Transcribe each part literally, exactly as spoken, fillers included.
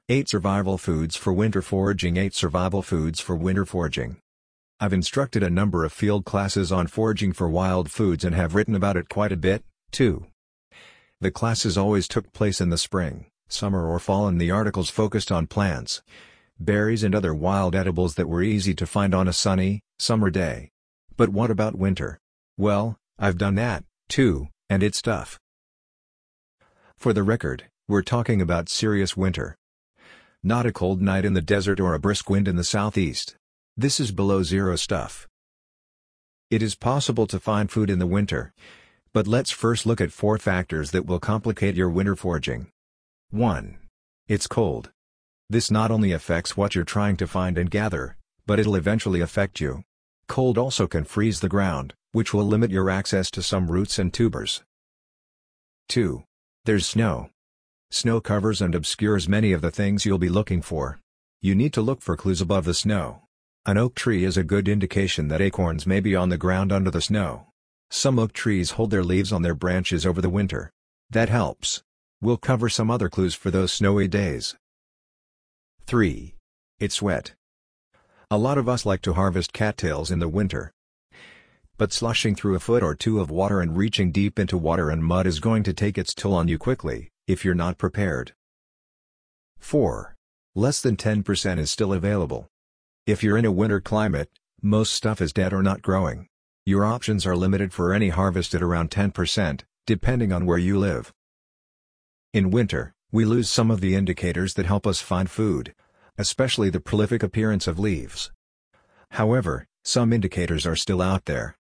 eight Survival Foods for Winter Foraging. eight Survival Foods for Winter Foraging. I've instructed a number of field classes on foraging for wild foods and have written about it quite a bit, too. The classes always took place in the spring, summer or fall, and the articles focused on plants, berries and other wild edibles that were easy to find on a sunny, summer day. But what about winter? Well, I've done that, too, and it's tough. For the record, we're talking about serious winter. Not a cold night in the desert or a brisk wind in the southeast. This is below zero stuff. It is possible to find food in the winter, but let's first look at four factors that will complicate your winter foraging. one. It's cold. This not only affects what you're trying to find and gather, but it'll eventually affect you. Cold also can freeze the ground, which will limit your access to some roots and tubers. two. There's snow. Snow covers and obscures many of the things you'll be looking for. You need to look for clues above the snow. An oak tree is a good indication that acorns may be on the ground under the snow. Some oak trees hold their leaves on their branches over the winter. That helps. We'll cover some other clues for those snowy days. three. It's wet. A lot of us like to harvest cattails in the winter. But sloshing through a foot or two of water and reaching deep into water and mud is going to take its toll on you quickly, if you're not prepared. four. Less than ten percent is still available. If you're in a winter climate, most stuff is dead or not growing. Your options are limited for any harvest at around ten percent, depending on where you live. In winter, we lose some of the indicators that help us find food, especially the prolific appearance of leaves. However, some indicators are still out there.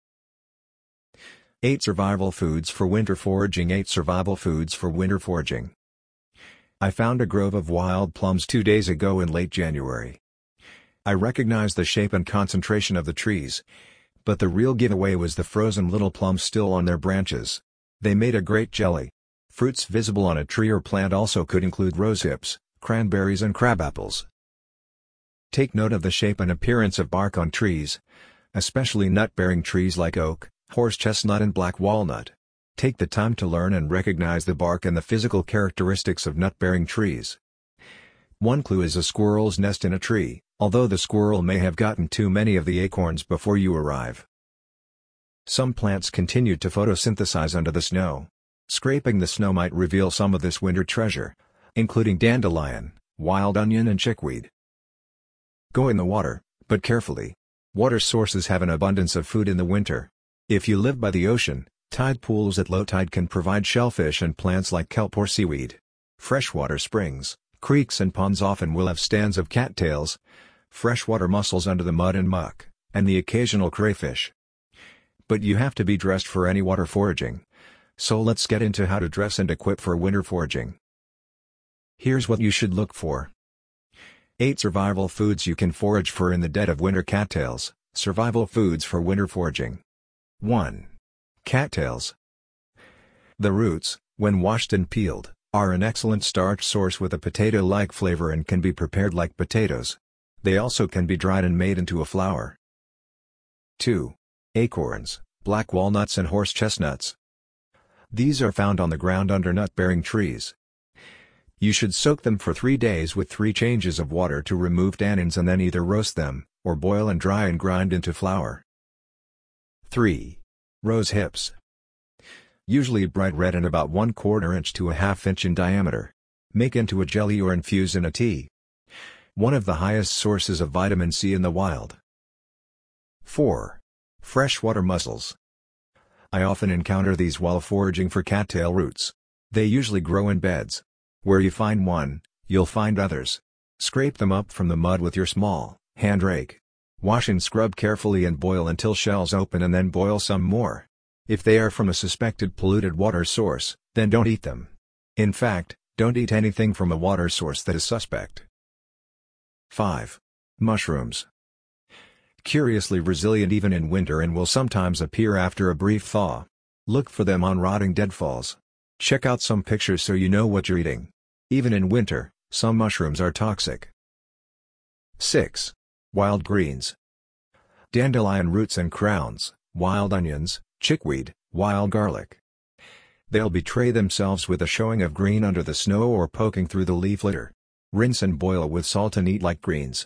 eight Survival Foods for Winter Foraging. eight Survival Foods for Winter Foraging. I found a grove of wild plums two days ago in late January. I recognized the shape and concentration of the trees, but the real giveaway was the frozen little plums still on their branches. They made a great jelly. Fruits visible on a tree or plant also could include rosehips, cranberries and crabapples. Take note of the shape and appearance of bark on trees, especially nut-bearing trees like oak, horse chestnut and black walnut. Take the time to learn and recognize the bark and the physical characteristics of nut-bearing trees. One clue is a squirrel's nest in a tree, although the squirrel may have gotten too many of the acorns before you arrive. Some plants continue to photosynthesize under the snow. Scraping the snow might reveal some of this winter treasure, including dandelion, wild onion and chickweed. Go in the water, but carefully. Water sources have an abundance of food in the winter. If you live by the ocean, tide pools at low tide can provide shellfish and plants like kelp or seaweed. Freshwater springs, creeks and ponds often will have stands of cattails, freshwater mussels under the mud and muck, and the occasional crayfish. But you have to be dressed for any water foraging. So let's get into how to dress and equip for winter foraging. Here's what you should look for. eight Survival Foods you can forage for in the dead of winter. Cattails. Survival Foods for Winter Foraging. one. Cattails. The roots, when washed and peeled, are an excellent starch source with a potato-like flavor and can be prepared like potatoes. They also can be dried and made into a flour. two. Acorns, black walnuts and horse chestnuts. These are found on the ground under nut-bearing trees. You should soak them for three days with three changes of water to remove tannins and then either roast them, or boil and dry and grind into flour. three. Rose hips. Usually bright red and about one quarter inch to a half inch in diameter. Make into a jelly or infuse in a tea. One of the highest sources of vitamin C in the wild. four. Freshwater mussels. I often encounter these while foraging for cattail roots. They usually grow in beds. Where you find one, you'll find others. Scrape them up from the mud with your small hand rake. Wash and scrub carefully and boil until shells open and then boil some more. If they are from a suspected polluted water source, then don't eat them. In fact, don't eat anything from a water source that is suspect. five. Mushrooms. Curiously resilient even in winter and will sometimes appear after a brief thaw. Look for them on rotting deadfalls. Check out some pictures so you know what you're eating. Even in winter, some mushrooms are toxic. six. Wild greens. Dandelion roots and crowns, wild onions, chickweed, wild garlic. They'll betray themselves with a showing of green under the snow or poking through the leaf litter. Rinse and boil with salt and eat like greens.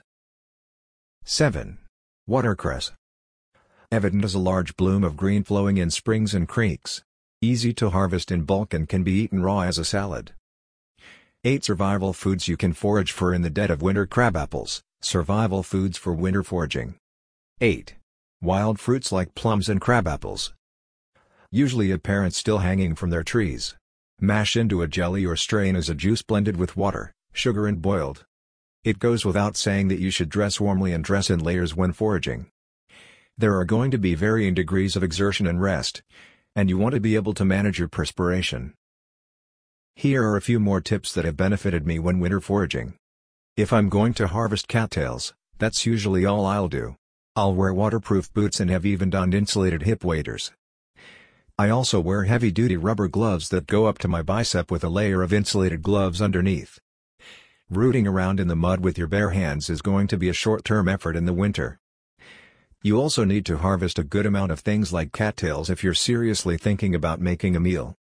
seven. Watercress. Evident as a large bloom of green flowing in springs and creeks. Easy to harvest in bulk and can be eaten raw as a salad. eight. Survival foods you can forage for in the dead of winter. Crabapples, survival foods for winter foraging. eight. Wild fruits like plums and crabapples. Usually apparent still hanging from their trees. Mash into a jelly or strain as a juice blended with water, sugar and boiled. It goes without saying that you should dress warmly and dress in layers when foraging. There are going to be varying degrees of exertion and rest, and you want to be able to manage your perspiration. Here are a few more tips that have benefited me when winter foraging. If I'm going to harvest cattails, that's usually all I'll do. I'll wear waterproof boots and have even donned insulated hip waders. I also wear heavy-duty rubber gloves that go up to my bicep with a layer of insulated gloves underneath. Rooting around in the mud with your bare hands is going to be a short-term effort in the winter. You also need to harvest a good amount of things like cattails if you're seriously thinking about making a meal.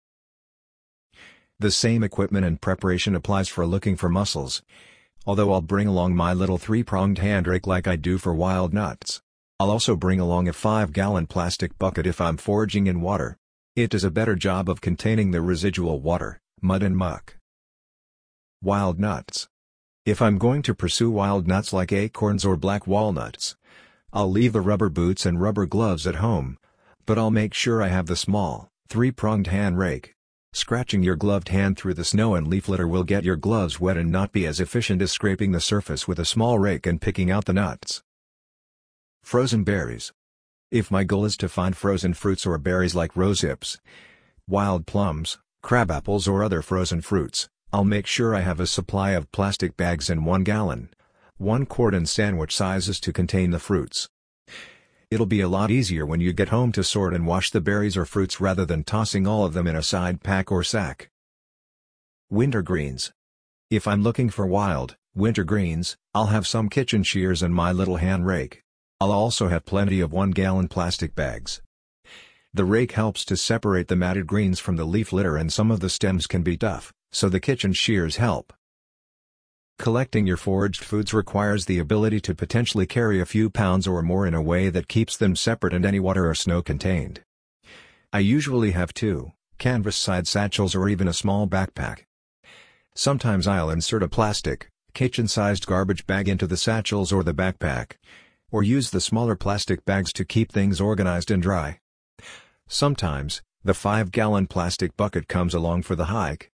The same equipment and preparation applies for looking for mussels. Although I'll bring along my little three-pronged hand rake like I do for wild nuts. I'll also bring along a five-gallon plastic bucket if I'm foraging in water. It does a better job of containing the residual water, mud and muck. Wild nuts. If I'm going to pursue wild nuts like acorns or black walnuts, I'll leave the rubber boots and rubber gloves at home, but I'll make sure I have the small, three-pronged hand rake. Scratching your gloved hand through the snow and leaf litter will get your gloves wet and not be as efficient as scraping the surface with a small rake and picking out the nuts. Frozen berries. If my goal is to find frozen fruits or berries like rose hips, wild plums, crabapples or other frozen fruits, I'll make sure I have a supply of plastic bags in one gallon, one quart and sandwich sizes to contain the fruits. It'll be a lot easier when you get home to sort and wash the berries or fruits rather than tossing all of them in a side pack or sack. Winter greens. If I'm looking for wild, winter greens, I'll have some kitchen shears and my little hand rake. I'll also have plenty of one-gallon plastic bags. The rake helps to separate the matted greens from the leaf litter and some of the stems can be tough, so the kitchen shears help. Collecting your foraged foods requires the ability to potentially carry a few pounds or more in a way that keeps them separate and any water or snow contained. I usually have two, canvas side satchels or even a small backpack. Sometimes I'll insert a plastic, kitchen-sized garbage bag into the satchels or the backpack, or use the smaller plastic bags to keep things organized and dry. Sometimes, the five-gallon plastic bucket comes along for the hike.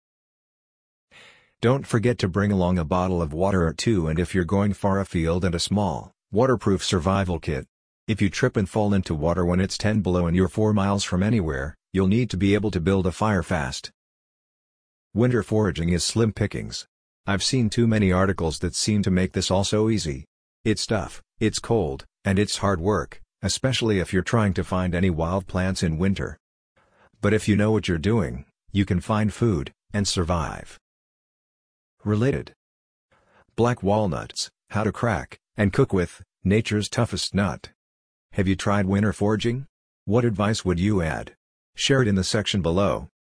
Don't forget to bring along a bottle of water or two and if you're going far afield and a small, waterproof survival kit. If you trip and fall into water when it's ten below and you're four miles from anywhere, you'll need to be able to build a fire fast. Winter foraging is slim pickings. I've seen too many articles that seem to make this all so easy. It's tough, it's cold, and it's hard work, especially if you're trying to find any wild plants in winter. But if you know what you're doing, you can find food, and survive. Related. Black walnuts, how to crack, and cook with, nature's toughest nut. Have you tried winter foraging? What advice would you add? Share it in the section below.